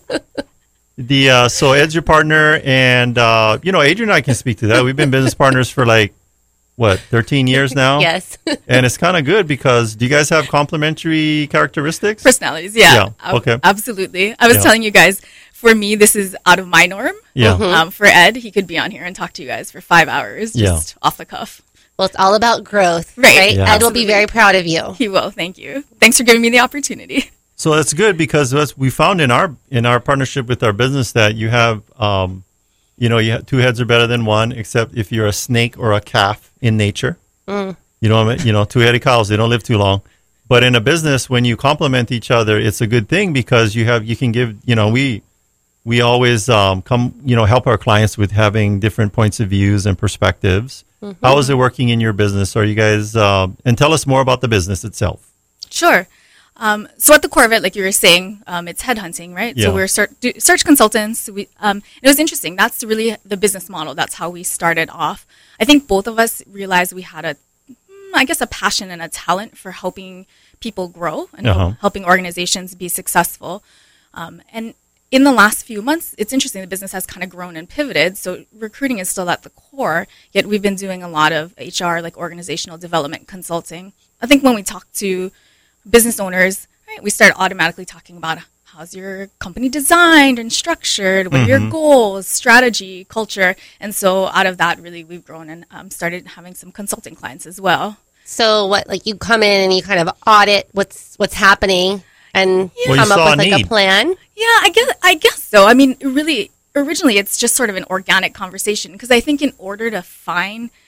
the uh, so Ed's your partner, and uh, you know Adrian and I can speak to that. We've been business partners for like what thirteen years now. Yes. And it's kind of good because do you guys have complementary characteristics? Personalities. Yeah. Yeah, Ab- okay. Absolutely. I was Yeah. telling you guys, for me, this is out of my norm. Yeah. Um, for Ed, he could be on here and talk to you guys for five hours Yeah. just off the cuff. Well, it's all about growth, Right. right? Yeah. Ed will be very proud of you. He will. Thank you. Thanks for giving me the opportunity. So that's good because that's, we found in our in our partnership with our business that you have, um, you know, you have, two heads are better than one, except if you're a snake or a calf in nature. Mm. You know, what I mean? You know, two-headed cows, they don't live too long. But in a business, when you complement each other, it's a good thing because you have you can give. You know, we we always um, come, you know, help our clients with having different points of views and perspectives. Mm-hmm. How is it working in your business? Are you guys uh, and tell us more about the business itself. Sure. Um, so at the core of it, like you were saying, um, it's headhunting, right? Yeah. So we're search, do, search consultants. We, um, it was interesting. That's really the business model. That's how we started off. I think both of us realized we had a, mm, I guess, a passion and a talent for helping people grow and Uh-huh. help, helping organizations be successful. Um, and in the last few months, it's interesting. The business has kind of grown and pivoted. So recruiting is still at the core. Yet we've been doing a lot of H R, like organizational development consulting. I think when we talk to business owners, right, we start automatically talking about how's your company designed and structured, what are your goals, strategy, culture. And so out of that, really, we've grown and um, started having some consulting clients as well. So what, like you come in and you kind of audit what's what's happening and Well, you come saw up a with like need. a plan. Yeah, I guess I guess so. I mean, really, originally it's just sort of an organic conversation because I think in order to find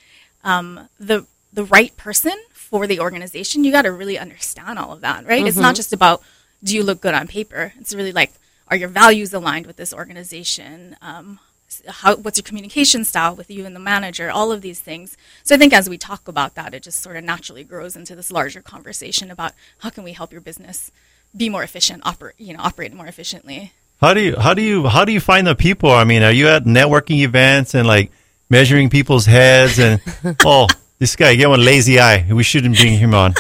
um, the the right person for the organization, you got to really understand all of that, right? Mm-hmm. It's not just about, do you look good on paper? It's really like, are your values aligned with this organization? Um, how, what's your communication style with you and the manager? All of these things. So I think as we talk about that, it just sort of naturally grows into this larger conversation about how can we help your business be more efficient, operate, you know, operate more efficiently. How do you how do you how do you find the people? I mean, are you at networking events and like measuring people's heads and oh, this guy, get one lazy eye. We shouldn't bring him on.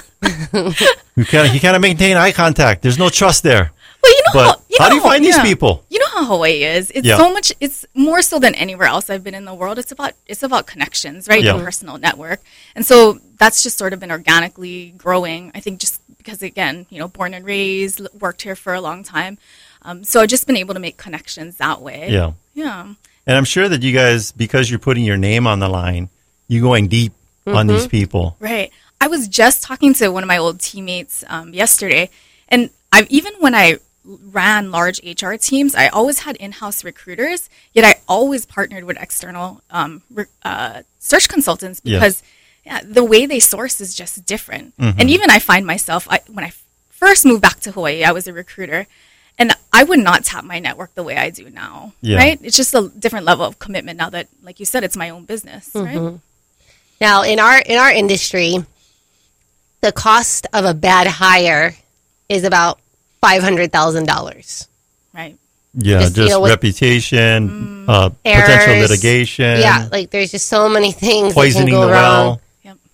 You can't he can't maintain eye contact. There's no trust there. Well, you know, but how, you how know do you find how, these yeah. people? You know how Hawaii is. It's Yeah. so much. It's more so than anywhere else I've been in the world. It's about it's about connections, right? Yeah. Your personal network, and so that's just sort of been organically growing. I think just because again, you know, born and raised, l- worked here for a long time, um, so I've just been able to make connections that way. Yeah. Yeah. And I'm sure that you guys, because you're putting your name on the line, you're going deep on these people. Right. I was just talking to one of my old teammates um, yesterday, and I've even when I ran large H R teams, I always had in-house recruiters, yet I always partnered with external um, re- uh, search consultants because yeah, the way they source is just different. Mhm. And even I find myself, I, when I f- first moved back to Hawaii, I was a recruiter, and I would not tap my network the way I do now, Yeah. right? It's just a different level of commitment now that, like you said, it's my own business, right? Mhm. Now, in our in our industry, the cost of a bad hire is about five hundred thousand dollars. Right. Yeah, Just, just, you know, with- reputation, uh, potential Errors. litigation. Yeah, like there's just so many things Poisoning that can go the wrong. well.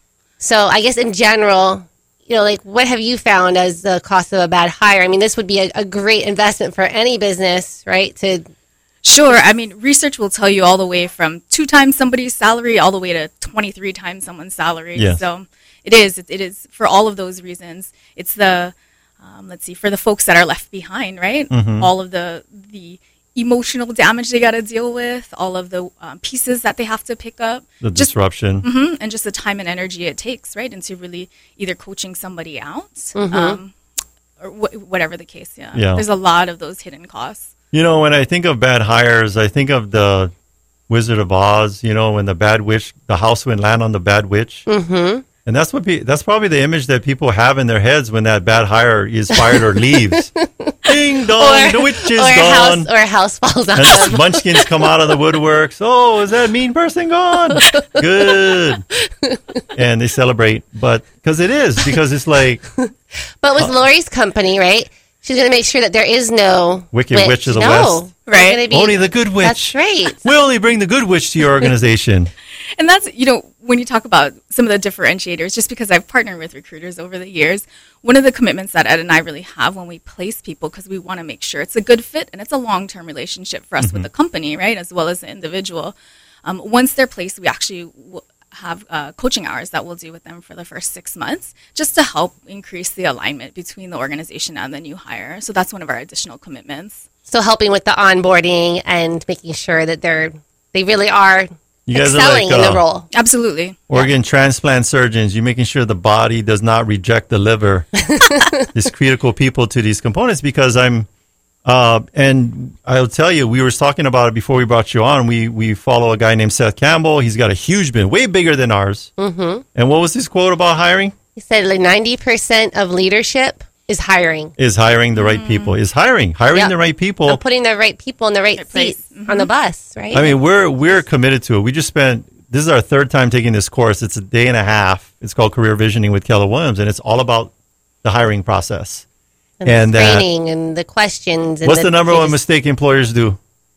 So I guess in general, you know, like what have you found as the cost of a bad hire? I mean, this would be a, a great investment for any business, right? To Sure. I mean, research will tell you all the way from two times somebody's salary all the way to twenty-three times someone's salary. Yes. So it is. It, it is for all of those reasons. It's the, um, let's see, for the folks that are left behind, right? Mhm. All of the the emotional damage they got to deal with, all of the um, pieces that they have to pick up. The Just- disruption. Mhm, and just the time and energy it takes, right? Into really either coaching somebody out Mhm. um, or wh- whatever the case. Yeah. Yeah. There's a lot of those hidden costs. You know, when I think of bad hires, I think of the Wizard of Oz. You know, when the bad witch, the house would land on the bad witch, mm-hmm. and that's what pe- that's probably the image that people have in their heads when that bad hire is fired or leaves. Ding dong, the witch is or a gone, house, or a house falls on and them. the munchkins come out of the woodworks. Oh, is that mean person gone? Good, and they celebrate, but because it is because it's like But with Lori's company, right? She's going to make sure that there is no Wicked Witch of the no. West. There's gonna be- only the good witch. That's right. We only bring the good witch to your organization. And that's, you know, when you talk about some of the differentiators, just because I've partnered with recruiters over the years, one of the commitments that Ed and I really have when we place people, because we want to make sure it's a good fit and it's a long-term relationship for us Mhm. with the company, right, as well as the individual. Um, once they're placed, we actually w- have uh, coaching hours that we'll do with them for the first six months just to help increase the alignment between the organization and the new hire. So that's one of our additional commitments. So helping with the onboarding and making sure that they're they really are You guys are excelling like, in uh, the role. Absolutely. Organ transplant surgeons, you're making sure the body does not reject the liver. These critical people to these components because I'm, uh, and I'll tell you, we were talking about it before we brought you on. We we follow a guy named Seth Campbell. He's got a huge bin, way bigger than ours. Mm-hmm. And what was his quote about hiring? He said like ninety percent of leadership is hiring. Is hiring the right people. Is hiring. Hiring Yep. the right people. So putting the right people in the right, seat on the bus, right? I mean, we're we're committed to it. We just spent this is our third time taking this course. It's a day and a half. It's called Career Visioning with Keller Williams, and it's all about the hiring process. and, and the that- training and the questions. And What's the number they one just- mistake employers do?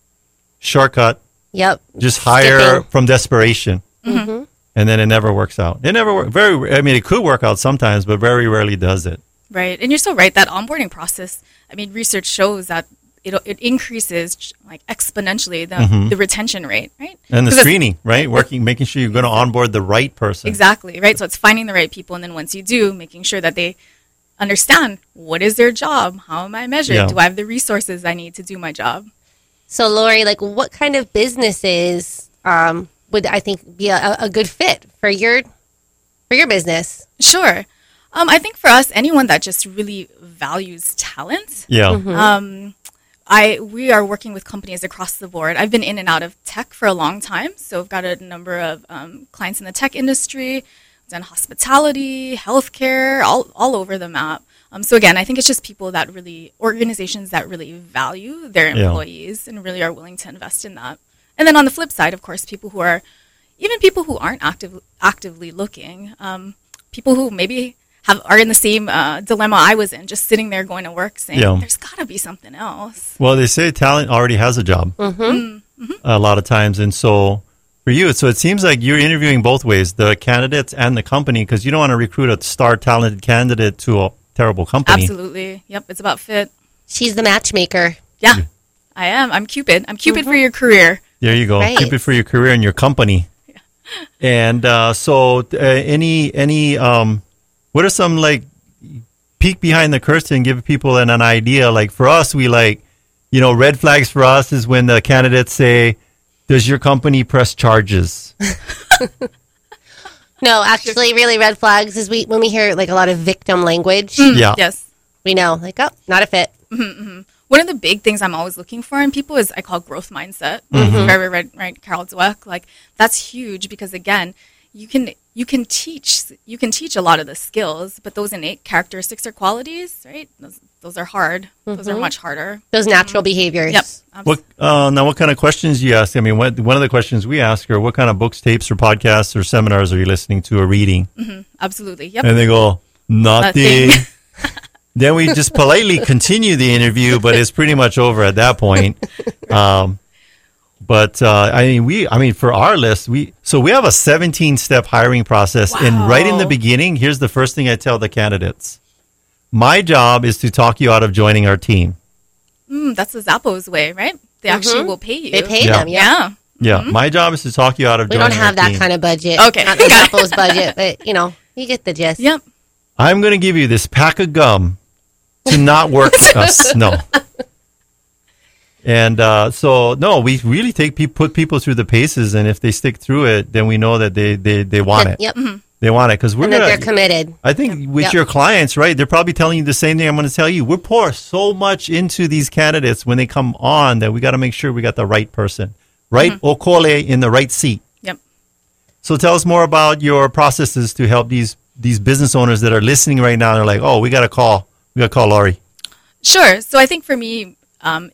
Shortcut. Yep. Just hire Skipping. from desperation, Mhm. and then it never works out. It never works. Very. I mean, it could work out sometimes, but very rarely does it. Right. And you're so right. That onboarding process, I mean, research shows that it, it increases like exponentially the, Mhm. the retention rate, right? And the 'Cause it's- screening, right? Working, making sure you're going to onboard the right person. Exactly. Right. So it's finding the right people. And then once you do, making sure that they understand what is their job? How am I measured? Yeah. Do I have the resources I need to do my job? So, Lori, like, what kind of businesses um, would I think be a, a good fit for your for your business? Sure. Um, I think for us, anyone that just really values talent. Yeah. Mhm. Um, I we are working with companies across the board. I've been in and out of tech for a long time, so I've got a number of um, clients in the tech industry, done hospitality, healthcare, all all over the map. Um, so again, I think it's just people that really, organizations that really value their Yeah. employees and really are willing to invest in that. And then on the flip side, of course, people who are, even people who aren't active, actively looking, um, people who maybe have are in the same uh, dilemma I was in, just sitting there going to work saying, Yeah. there's got to be something else. Well, they say talent already has a job Mm-hmm. a lot of times. And so for you, so it seems like you're interviewing both ways, the candidates and the company, because you don't want to recruit a star talented candidate to a terrible company. Absolutely. Yep. It's about fit. She's the matchmaker. Yeah, I am. I'm Cupid. I'm Cupid for your career. There you go. Right. Keep it for your career and your company. And uh, so uh, any, any, um, what are some like peek behind the curtain, give people an, an idea? Like for us, we like, you know, red flags for us is when the candidates say, does your company press charges? No, actually, really, red flags is we when we hear like a lot of victim language. Yeah. Yes. We know, like, oh, not a fit. Mm-hmm. One of the big things I'm always looking for in people is I call growth mindset. Mhm. Very right, right, Carol Dweck. Like that's huge because again, you can you can teach you can teach a lot of the skills, but those innate characteristics or qualities, right? Those, those are hard. Those are Mhm. much harder. Those natural behaviors. Yep. What uh, now? What kind of questions do you ask? I mean, what, one of the questions we ask are, what kind of books, tapes, or podcasts or seminars are you listening to or reading? Mm-hmm. Absolutely. Yep. And they go, nothing. Nothing. Then we just politely continue the interview, but it's pretty much over at that point. Um, but uh, I mean, we, I mean, for our list, we so we have a seventeen step hiring process, and right in the Wow. beginning, here's the first thing I tell the candidates: my job is to talk you out of joining our team. Mm, that's the Zappos way, right? They actually Mhm. will pay you. They pay Yeah. them, yeah. Yeah, my job is to talk you out of We joining don't our have that team. kind of budget. Okay. Not the Zappos budget, but, you know, you get the gist. Yep. I'm going to give you this pack of gum to not work with us. No. And uh, so, no, we really take pe- put people through the paces, and if they stick through it, then we know that they, they, they want it. Yep. They want it because we're And that gonna, they're committed. I think with Yep. your clients, right? They're probably telling you the same thing I'm going to tell you. We pour so much into these candidates when they come on that we got to make sure we got the right person, right? Okole in the right seat. Yep. So tell us more about your processes to help these these business owners that are listening right now. They're like, oh, we got to call, we got to call Laurie. Sure. So I think for me, um,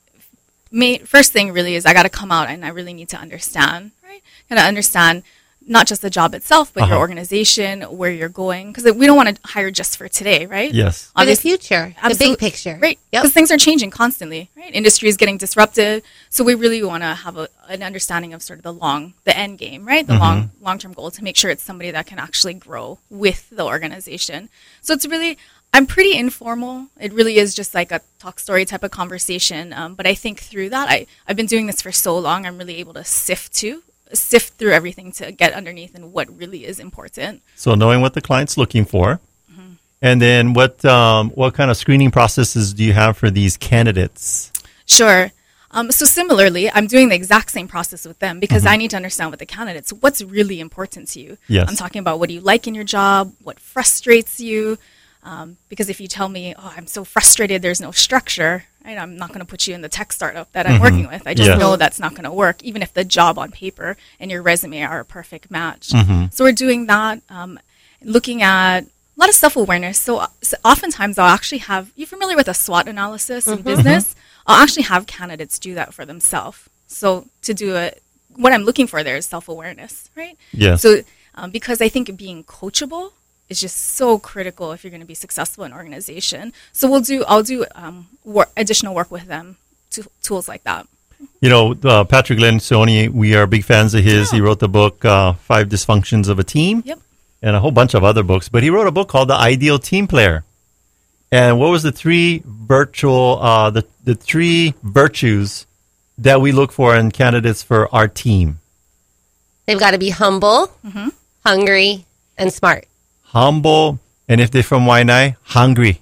ma- first thing really is I got to come out and I really need to understand, right? Got to understand not just the job itself, but your Uh-huh. organization, where you're going, because we don't want to hire just for today, right? Yes. For the Obviously- future, the Absolute- big picture. Right. Yep. Because things are changing constantly, right? Industry is getting disrupted. So we really want to have a, an understanding of sort of the long, the end game, right? The Mhm. long, long-term goal to make sure it's somebody that can actually grow with the organization. So it's really, I'm pretty informal. It really is just like a talk story type of conversation. Um, but I think through that, I, I've been doing this for so long, I'm really able to sift to, sift through everything to get underneath and what really is important. So knowing what the client's looking for, and then what um, what kind of screening processes do you have for these candidates? Sure. Um, so similarly, I'm doing the exact same process with them because I need to understand with the candidates what's really important to you. Yes. I'm talking about what do you like in your job, what frustrates you. Um, because if you tell me, oh, I'm so frustrated, there's no structure, right? I'm not going to put you in the tech startup that I'm Mhm. working with. I just Yes. know that's not going to work, even if the job on paper and your resume are a perfect match. Mhm. So we're doing that, um, looking at a lot of self-awareness. So, so oftentimes I'll actually have, you familiar with a SWOT analysis in Mhm. business? I'll actually have candidates do that for themselves. So to do it, what I'm looking for there is self-awareness, right? Yes. So um, because I think being coachable is just so critical if you're going to be successful in an organization. So we'll do, I'll do um, work, additional work with them, to, tools like that. You know, uh, Patrick Lencioni, we are big fans of his. He wrote the book, uh, Five Dysfunctions of a Team. Yep. And a whole bunch of other books. But he wrote a book called The Ideal Team Player. And what was the three virtual, uh, the, the three virtues that we look for in candidates for our team? They've got to be humble, Mhm. hungry, and smart. Humble, and if they're from Waianae, hungry.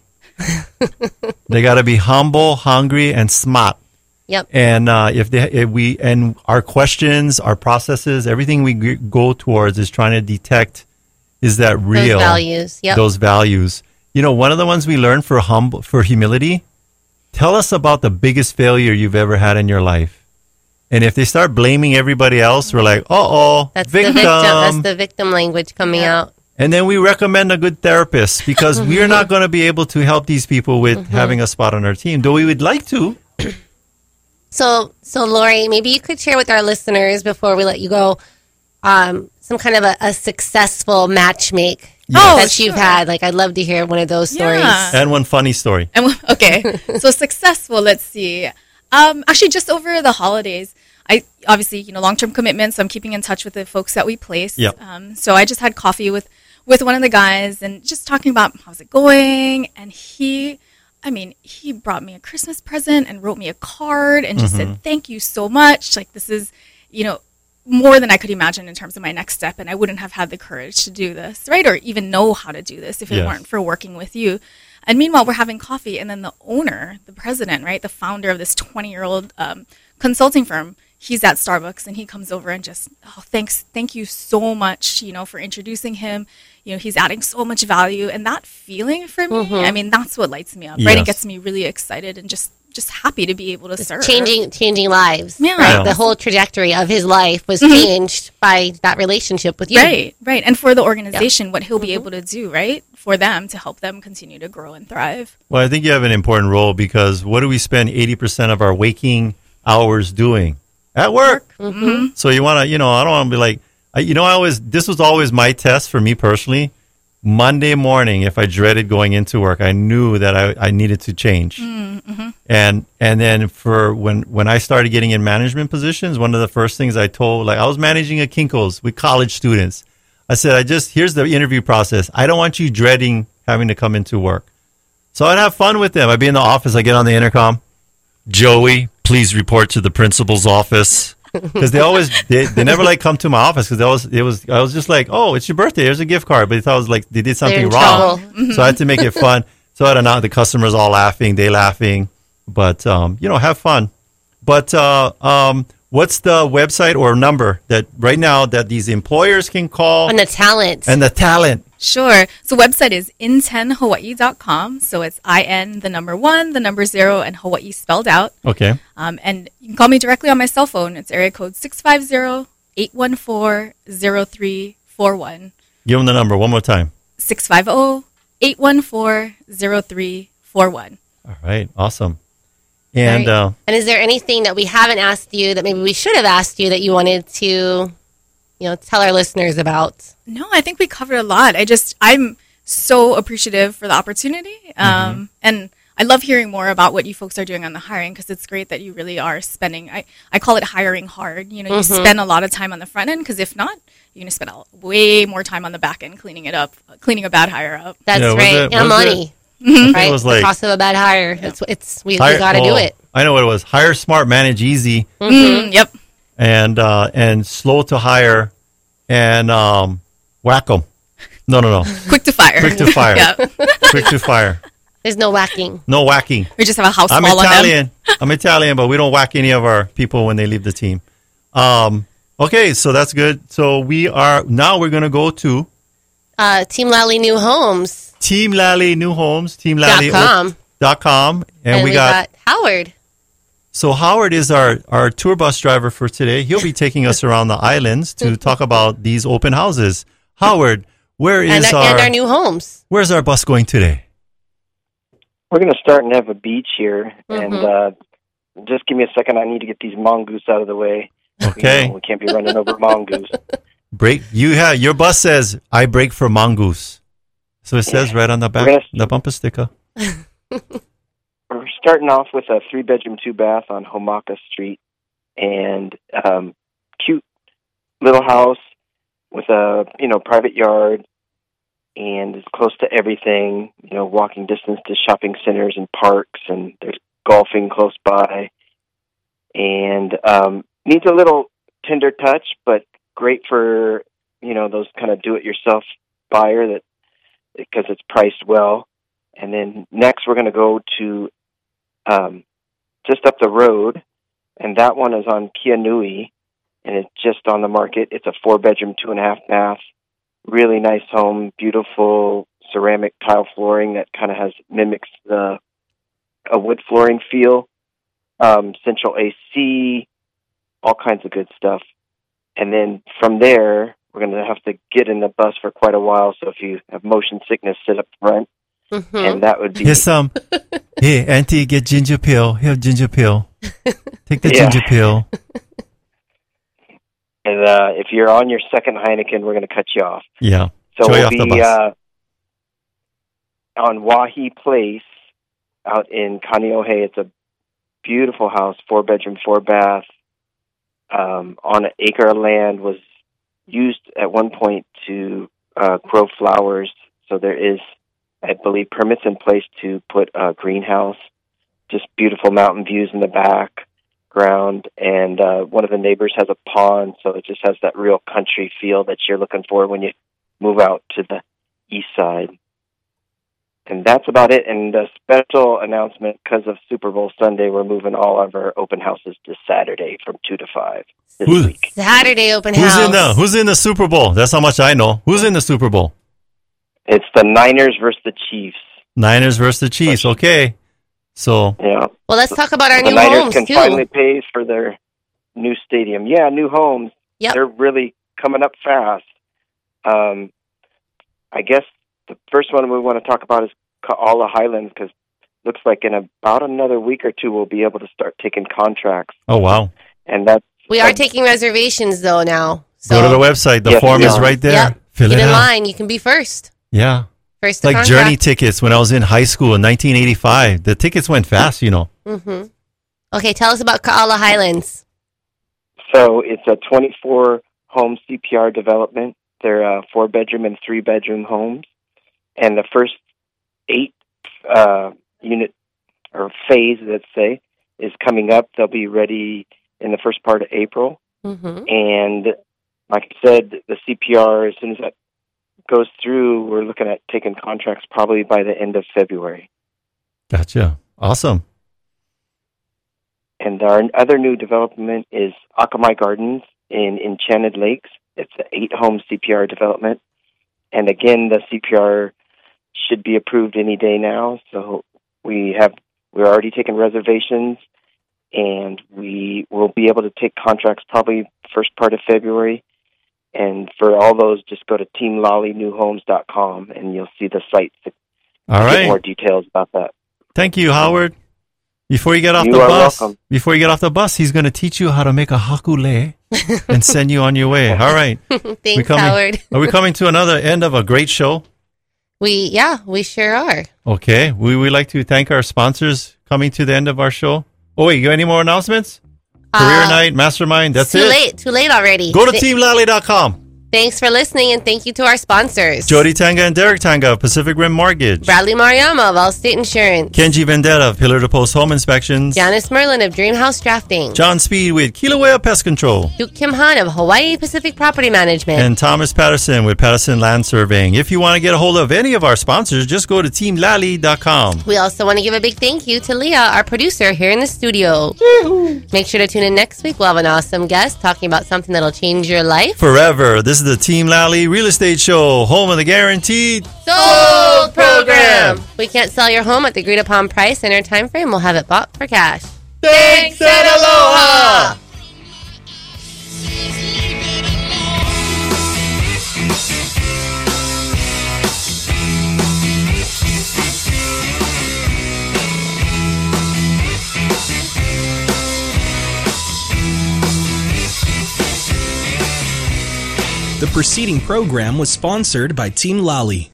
They got to be humble, hungry, and smart. Yep. And uh, if they, if we, and our questions, our processes, everything we g- go towards is trying to detect, is that real? Those values. Yep. Those values. You know, one of the ones we learned for humble, for humility, tell us about the biggest failure you've ever had in your life. And if they start blaming everybody else, we're like, uh-oh, That's victim. the victim. That's the victim language coming Yeah. out. And then we recommend a good therapist because we're not going to be able to help these people with Mm-hmm. having a spot on our team, though we would like to. So, so Lori, maybe you could share with our listeners before we let you go, um, some kind of a, a successful matchmake Oh, that you've sure. had. Like, I'd love to hear one of those stories. Yeah. And one funny story. And w- okay, so successful. Let's see. Um, actually, just over the holidays, I obviously you know long term commitments. So I'm keeping in touch with the folks that we place. Yep. Um, so I just had coffee with with one of the guys and just talking about how's it going. And he, I mean, he brought me a Christmas present and wrote me a card and just Mhm. said thank you so much. Like this is you know more than I could imagine in terms of my next step, and I wouldn't have had the courage to do this, right, or even know how to do this if it Yes. weren't for working with you. And meanwhile, we're having coffee, and then the owner, the president, right, the founder of this twenty-year-old um, consulting firm, he's at Starbucks, and he comes over and just, oh, thanks, thank you so much, you know, for introducing him. You know, he's adding so much value, and that feeling for me, Mhm. I mean, that's what lights me up, right? It Yes. gets me really excited and just just happy to be able to serve. Changing, changing lives. Yeah. Right? Yeah. The whole trajectory of his life was Mhm. changed by that relationship with you. Right, right. And for the organization, what he'll be able to do, right, for them to help them continue to grow and thrive. Well, I think you have an important role because what do we spend eighty percent of our waking hours doing? At work. Mm-hmm. So you want to, you know, I don't want to be like, I, you know, I always, this was always my test for me personally. Monday morning, if I dreaded going into work, I knew that I, I needed to change. Mm-hmm. And and then for when, when I started getting in management positions, one of the first things I told, like I was managing a Kinko's with college students. I said, I just, here's the interview process. I don't want you dreading having to come into work. So I'd have fun with them. I'd be in the office. I get on the intercom. Joey, please report to the principal's office. Because they always, they, they never like come to my office because they always, it was, I was just like, oh, it's your birthday. Here's a gift card. But they thought it was like, they did something in wrong. trouble. So I had to make it fun. So I don't know, the customers all laughing, they laughing. But, um, you know, have fun. But uh, um, what's the website or number that right now that these employers can call? And the talent. And the talent. Sure. So website is in ten hawaii dot com. So it's I N, the number one, the number zero, and Hawaii spelled out. Okay. Um, and you can call me directly on my cell phone. It's area code six five zero, eight one four, zero three four one. Give them the number one more time. six five zero, eight one four, zero three four one. All right. Awesome. And Right. uh, And is there anything that we haven't asked you that maybe we should have asked you that you wanted to, you know, tell our listeners about? No, I think we covered a lot. I just, I'm so appreciative for the opportunity. Um, and I love hearing more about what you folks are doing on the hiring because it's great that you really are spending, I, I call it hiring hard. You know, you Mhm. spend a lot of time on the front end because if not, you're going to spend a, way more time on the back end cleaning it up, cleaning a bad hire up. That's Yeah, was right. it- and was it- money. I think Right? it was the like cost of a bad hire. It's, it's we, we hire- got to oh, do it. I know what it was. Hire smart, manage easy, Mm, yep. and uh, and slow to hire, and um, whack 'em. No, no, no. Quick to fire. Quick to fire. Yeah. Quick to fire. There's no whacking. No whacking. We just have a house I'm call on them. Italian. I'm Italian, but we don't whack any of our people when they leave the team. Um, okay, so that's good. So we are now we're gonna go to Uh, Team Lally New Homes. Team Lally New Homes, Team Lally Dot com. dot com, and, And we, we got, got Howard. so Howard is our our tour bus driver for today. He'll be taking us around the islands to talk about these open houses. Howard, where And is our, our, and our new homes. where's our bus going today? We're going to start and have a beach here, and Mhm. uh, just give me a second. I need to get these mongoose out of the way. Okay. You know, we can't be running over mongoose. Break you have your bus says I break for mongoose. So it says right on the back, We're gonna- the bumper sticker. We're starting off with a three-bedroom, two-bath on Homaka Street, and um, cute little house with a you know private yard, and it's close to everything. You know, walking distance to shopping centers and parks, and there's golfing close by, and um, needs a little tender touch, but great for you know those kind of do-it-yourself buyer that because it's priced well. And then next we're going to go to um, just up the road, and that one is on Kianui, and it's just on the market. It's a four-bedroom, two-and-a-half bath, really nice home, beautiful ceramic tile flooring that kind of has mimics the a wood flooring feel, um, central A C, all kinds of good stuff. And then from there, we're going to have to get in the bus for quite a while. So if you have motion sickness, sit up front. Mm-hmm. And that would be... Here's some. Hey, Auntie, get ginger pill. Here, ginger pill. Take the Yeah. ginger pill. And uh, if you're on your second Heineken, we're going to cut you off. Yeah. So Joy we'll off the be bus. uh, on Wahi Place out in Kaneohe. It's a beautiful house, four-bedroom, four-bath, um, on an acre of land, was used at one point to uh, grow flowers. So there is, I believe, permits in place to put a greenhouse. Just beautiful mountain views in the background. And uh, one of the neighbors has a pond, so it just has that real country feel that you're looking for when you move out to the east side. And that's about it. And a special announcement, because of Super Bowl Sunday, we're moving all of our open houses to Saturday from two to five this Who's, week. Saturday open who's house. in the Who's in the Super Bowl? That's how much I know. Who's in the Super Bowl? It's the Niners versus the Chiefs. Niners versus the Chiefs. Okay. So Yeah. Well, let's talk about our the new Niners homes, can too. finally pay for their new stadium. Yeah, new homes. Yep. They're really coming up fast. Um, I guess the first one we want to talk about is Ka'ala Highlands, because looks like in about another week or two we'll be able to start taking contracts. Oh, wow. And that's We are uh, taking reservations, though, now. So go to the website. The Yes, form we is are. right there. Yep. Fill Get it in out. line. You can be first. Yeah. First to Like contract. journey tickets when I was in high school in nineteen eighty-five. The tickets went fast, you know. Mm-hmm. Okay, tell us about Ka'ala Highlands. So it's a twenty-four home C P R development. They're uh, four bedroom and three bedroom homes, and the first eight uh, unit or phase, let's say, is coming up. They'll be ready in the first part of April, Mm-hmm. and like I said, the C P R, as soon as that goes through, we're looking at taking contracts probably by the end of February. Gotcha. Awesome. And our other new development is Akamai Gardens in Enchanted Lakes. It's an eight-home C P R development. And again, the C P R should be approved any day now. So we have, we're already taking reservations, and we will be able to take contracts probably first part of February. And for all those, just go to team lally new homes dot com, and you'll see the site to All get right. more details about that. Thank you, Howard. Before you get off You the are bus, welcome. before you get off the bus, he's going to teach you how to make a hakule and send you on your way. All right. Thanks, We coming- Howard. Are we coming to another end of a great show? We yeah, we sure are. Okay. We would like to thank our sponsors coming to the end of our show. Oh, wait, you got any more announcements? Career Uh, Night, Mastermind, that's too it. late. Too late already. Go to Th- team lally dot com. Thanks for listening, and thank you to our sponsors. Jody Tanga and Derek Tanga of Pacific Rim Mortgage. Bradley Mariama of Allstate Insurance. Kenji Vendetta of Pillar to Post Home Inspections. Janice Merlin of Dreamhouse Drafting. John Speed with Kilauea Pest Control. Duke Kim Han of Hawaii Pacific Property Management. And Thomas Patterson with Patterson Land Surveying. If you want to get a hold of any of our sponsors, just go to team lally dot com. We also want to give a big thank you to Leah, our producer here in the studio. Make sure to tune in next week. We'll have an awesome guest talking about something that'll change your life. Forever. This is the Team Lally Real Estate Show, home of the guaranteed Sold program. We can't sell your home at the agreed upon price in our time frame. We'll have it bought for cash. Thanks and aloha. The preceding program was sponsored by Team Lally.